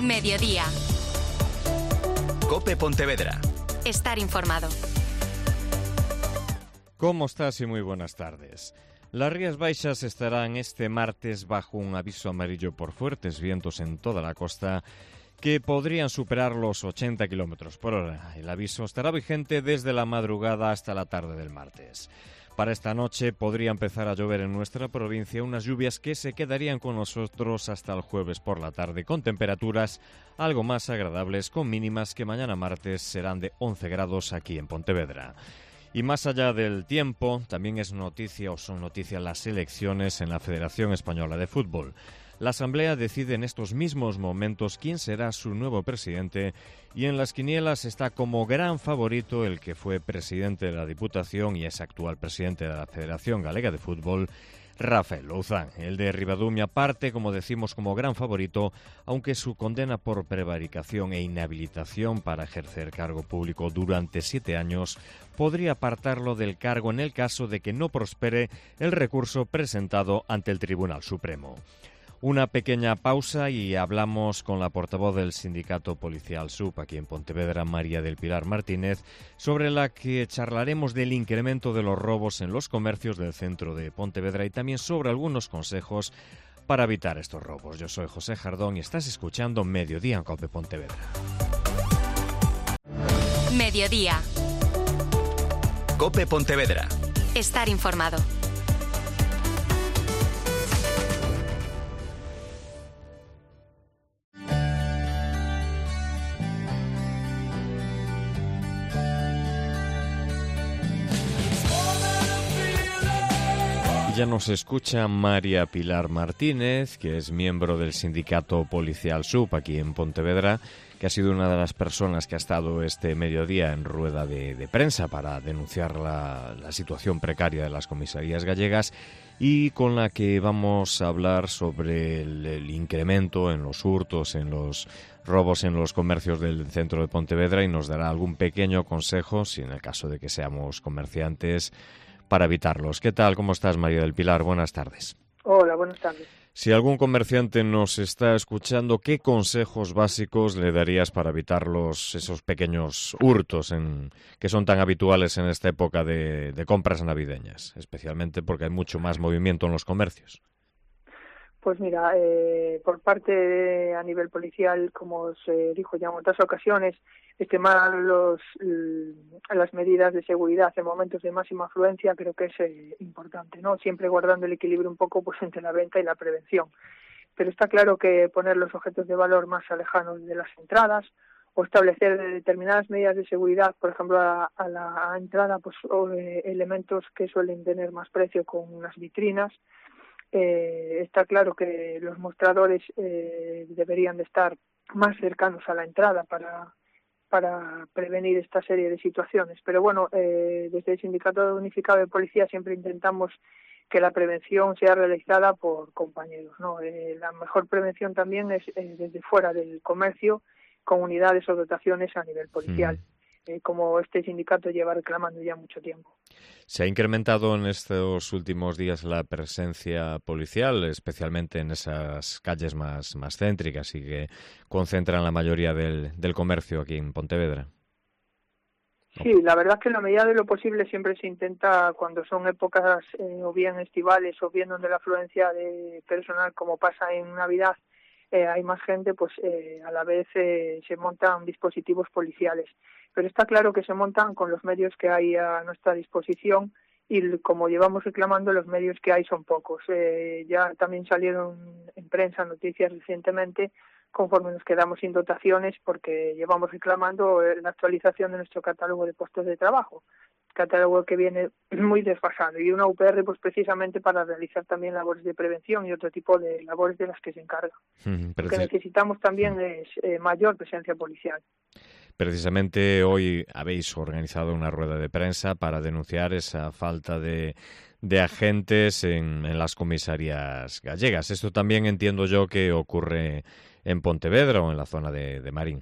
Mediodía. COPE Pontevedra. Estar informado. ¿Cómo estás y muy buenas tardes? Las Rías Baixas estarán este martes bajo un aviso amarillo por fuertes vientos en toda la costa que podrían superar los 80 km por hora. El aviso estará vigente desde la madrugada hasta la tarde del martes. Para esta noche podría empezar a llover en nuestra provincia, unas lluvias que se quedarían con nosotros hasta el jueves por la tarde, con temperaturas algo más agradables, con mínimas que mañana martes serán de 11 grados aquí en Pontevedra. Y más allá del tiempo, también es noticia o son noticias las elecciones en la Federación Española de Fútbol. La Asamblea decide en estos mismos momentos quién será su nuevo presidente y en las quinielas está como gran favorito el que fue presidente de la Diputación y es actual presidente de la Federación Galega de Fútbol, Rafael Louzán. El de Ribadumia parte, como decimos, como gran favorito, aunque su condena por prevaricación e inhabilitación para ejercer cargo público durante 7 años podría apartarlo del cargo en el caso de que no prospere el recurso presentado ante el Tribunal Supremo. Una pequeña pausa y hablamos con la portavoz del Sindicato Policial SUP aquí en Pontevedra, María del Pilar Martínez, sobre la que charlaremos del incremento de los robos en los comercios del centro de Pontevedra y también sobre algunos consejos para evitar estos robos. Yo soy José Jardón y estás escuchando Mediodía en COPE Pontevedra. Mediodía. COPE Pontevedra. Estar informado. Ya nos escucha María Pilar Martínez, que es miembro del Sindicato Policial SUP aquí en Pontevedra, que ha sido una de las personas que ha estado este mediodía en rueda de prensa para denunciar la situación precaria de las comisarías gallegas y con la que vamos a hablar sobre el incremento en los hurtos, en los robos en los comercios del centro de Pontevedra y nos dará algún pequeño consejo, si en el caso de que seamos comerciantes, para evitarlos. ¿Qué tal? ¿Cómo estás, María del Pilar? Buenas tardes. Hola, buenas tardes. Si algún comerciante nos está escuchando, ¿qué consejos básicos le darías para evitar esos pequeños hurtos que son tan habituales en esta época de compras navideñas? Especialmente porque hay mucho más movimiento en los comercios. Pues mira, por parte a nivel policial, como se dijo ya en otras ocasiones, extremar las medidas de seguridad en momentos de máxima afluencia creo que es importante, ¿no? Siempre guardando el equilibrio un poco pues entre la venta y la prevención. Pero está claro que poner los objetos de valor más alejados de las entradas o establecer determinadas medidas de seguridad, por ejemplo, a la entrada, pues elementos que suelen tener más precio con las vitrinas. Está claro que los mostradores deberían de estar más cercanos a la entrada para prevenir esta serie de situaciones. Pero bueno, desde el Sindicato Unificado de Policía siempre intentamos que la prevención sea realizada por compañeros, ¿no? La mejor prevención también es desde fuera del comercio, con unidades o dotaciones a nivel policial. Como este sindicato lleva reclamando ya mucho tiempo. ¿Se ha incrementado en estos últimos días la presencia policial, especialmente en esas calles más céntricas y que concentran la mayoría del comercio aquí en Pontevedra? Sí, la verdad es que en la medida de lo posible siempre se intenta, cuando son épocas o bien estivales o bien donde la afluencia de personal, como pasa en Navidad, hay más gente, pues a la vez se montan dispositivos policiales. Pero está claro que se montan con los medios que hay a nuestra disposición y como llevamos reclamando, los medios que hay son pocos. Ya también salieron en prensa noticias recientemente conforme nos quedamos sin dotaciones porque llevamos reclamando la actualización de nuestro catálogo de puestos de trabajo, catálogo que viene muy desfasado, y una UPR pues precisamente para realizar también labores de prevención y otro tipo de labores de las que se encarga. Lo que necesitamos también es mayor presencia policial. Precisamente hoy habéis organizado una rueda de prensa para denunciar esa falta de agentes en las comisarías gallegas. Esto también entiendo yo que ocurre en Pontevedra o en la zona de Marín.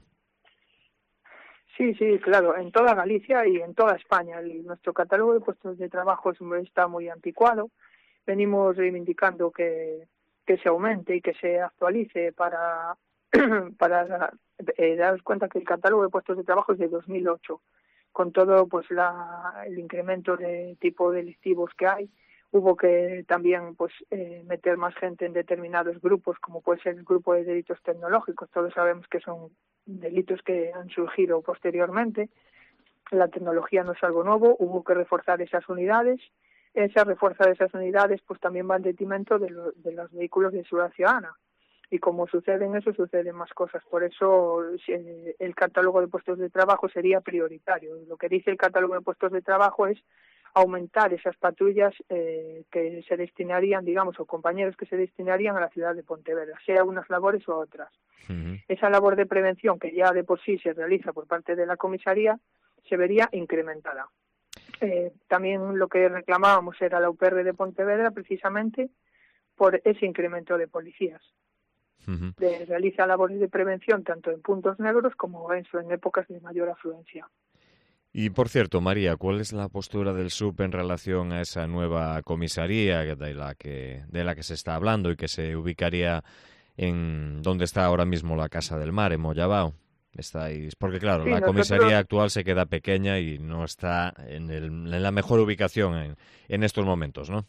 Sí, claro, en toda Galicia y en toda España. Nuestro catálogo de puestos de trabajo está muy anticuado. Venimos reivindicando que se aumente y que se actualice para para daros cuenta que el catálogo de puestos de trabajo es de 2008, con todo pues el incremento de tipo delictivos que hay. Hubo que también pues meter más gente en determinados grupos, como puede ser el grupo de delitos tecnológicos. Todos sabemos que son delitos que han surgido posteriormente. La tecnología no es algo nuevo, hubo que reforzar esas unidades. Esa refuerza de esas unidades pues también va en detrimento de los vehículos de seguridad ciudadana. Y como sucede en eso, suceden más cosas. Por eso el catálogo de puestos de trabajo sería prioritario. Lo que dice el catálogo de puestos de trabajo es aumentar esas patrullas que se destinarían, digamos, o compañeros que se destinarían a la ciudad de Pontevedra, sea unas labores o otras. Uh-huh. Esa labor de prevención, que ya de por sí se realiza por parte de la comisaría, se vería incrementada. También lo que reclamábamos era la UPR de Pontevedra, precisamente por ese incremento de policías. Uh-huh. Realiza labores de prevención tanto en puntos negros como en épocas de mayor afluencia. Y, por cierto, María, ¿cuál es la postura del SUP en relación a esa nueva comisaría de la que se está hablando y que se ubicaría en donde está ahora mismo la Casa del Mar, en Moyabao? Porque, claro, sí, la comisaría actual se queda pequeña y no está en la mejor ubicación en estos momentos, ¿no?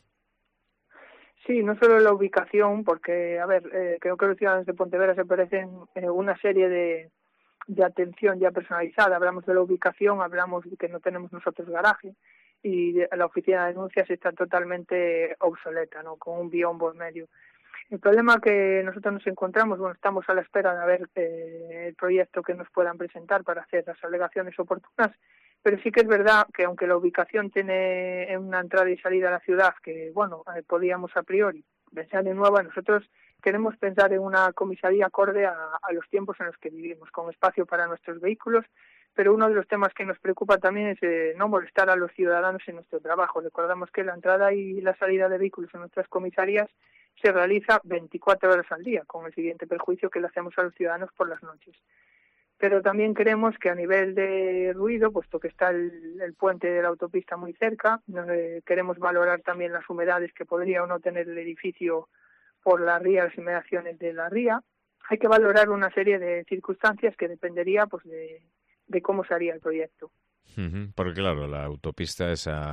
Sí, no solo la ubicación, porque, a ver, creo que los ciudadanos de Pontevedra se merecen una serie de atención ya personalizada. Hablamos de la ubicación, hablamos de que no tenemos nosotros garaje y la oficina de denuncias está totalmente obsoleta, ¿no? Con un biombo en medio. El problema que nosotros nos encontramos, bueno, estamos a la espera de ver el proyecto que nos puedan presentar para hacer las alegaciones oportunas, pero sí que es verdad que aunque la ubicación tiene una entrada y salida a la ciudad que, bueno, podíamos a priori pensar en nueva, nosotros queremos pensar en una comisaría acorde a los tiempos en los que vivimos, con espacio para nuestros vehículos, pero uno de los temas que nos preocupa también es no molestar a los ciudadanos en nuestro trabajo. Recordamos que la entrada y la salida de vehículos en nuestras comisarías se realiza 24 horas al día, con el siguiente perjuicio que le hacemos a los ciudadanos por las noches. Pero también creemos que a nivel de ruido, puesto que está el puente de la autopista muy cerca, queremos valorar también las humedades que podría o no tener el edificio por la ría, las inmediaciones de la ría. Hay que valorar una serie de circunstancias que dependería pues de cómo se haría el proyecto. Porque claro, la autopista,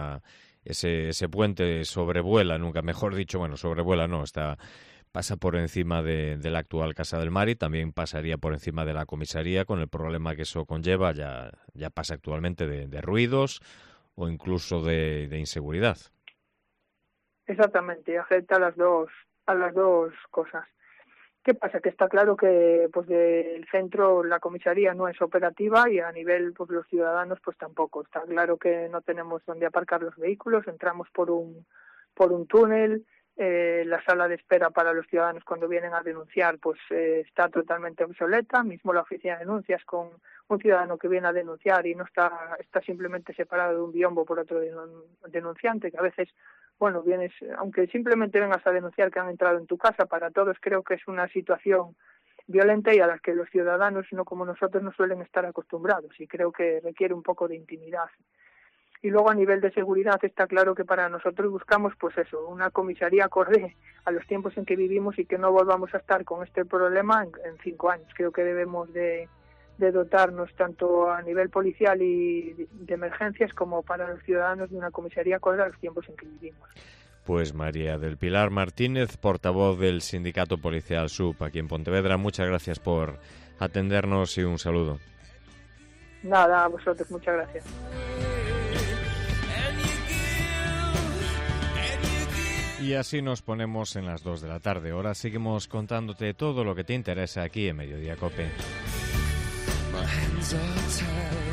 ese puente sobrevuela, nunca mejor dicho, bueno, sobrevuela no, pasa por encima de la actual Casa del Mar y también pasaría por encima de la comisaría, con el problema que eso conlleva, ya pasa actualmente de ruidos o incluso de inseguridad. Exactamente, afecta a las dos cosas. ¿Qué pasa? Que está claro que pues del centro la comisaría no es operativa y a nivel pues los ciudadanos pues tampoco. Está claro que no tenemos donde aparcar los vehículos, entramos por un túnel, la sala de espera para los ciudadanos cuando vienen a denunciar pues está totalmente obsoleta, mismo la oficina de denuncias con un ciudadano que viene a denunciar y no está simplemente separado de un biombo por otro denunciante, que a veces bueno, vienes, aunque simplemente vengas a denunciar que han entrado en tu casa, para todos creo que es una situación violenta y a la que los ciudadanos, no como nosotros, no suelen estar acostumbrados y creo que requiere un poco de intimidad. Y luego a nivel de seguridad está claro que para nosotros buscamos pues eso, una comisaría acorde a los tiempos en que vivimos y que no volvamos a estar con este problema en 5 años. Creo que debemos de dotarnos tanto a nivel policial y de emergencias como para los ciudadanos de una comisaría acorde a los tiempos en que vivimos. Pues María del Pilar Martínez, portavoz del Sindicato Policial SUP aquí en Pontevedra, muchas gracias por atendernos y un saludo. Nada, a vosotros, muchas gracias. Y así nos ponemos en las 2 de la tarde. Ahora seguimos contándote todo lo que te interesa aquí en Mediodía Cope. My hands are tied.